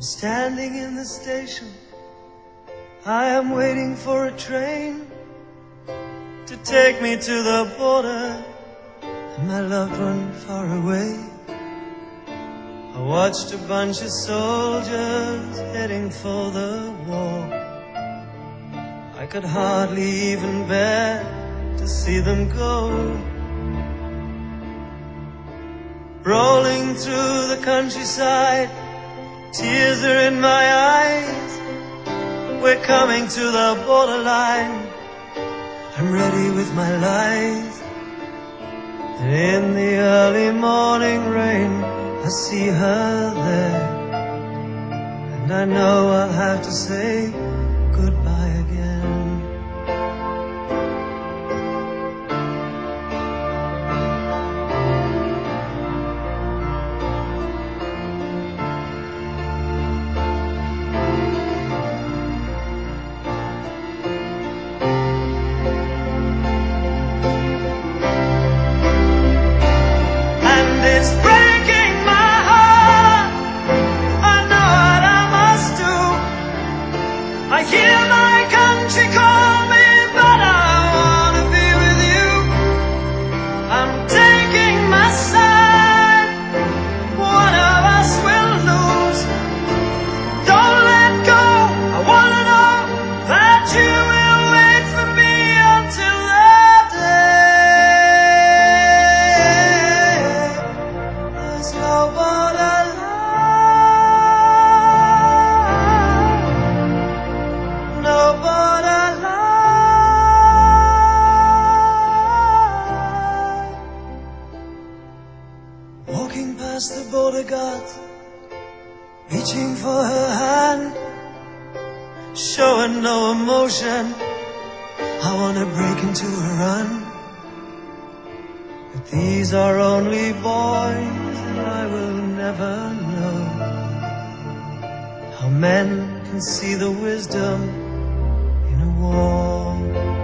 standing in the station. I am waiting for a train to take me to the border, and my loved one far away. I watched a bunch of soldiers heading for the war. I could hardly even bear to see them go. Rolling through the countryside, tears are in my eyes. We're coming to the borderline. I'm ready with my life. And in the early morning rain, I see her there. And I know I'll have to say goodbye again. It's breaking my heart. I know what I must do. I hear my country call me, but I wanna be with you. I'm taking my side. One of us will lose. Don't let go. I wanna know that you will wait for me until that day. There's no borderline, no borderline. Walking past the border guards, reaching for her hand, showing no emotion. I wanna break into a run, but these are only boys, and I will never know how men can see the wisdom in a war.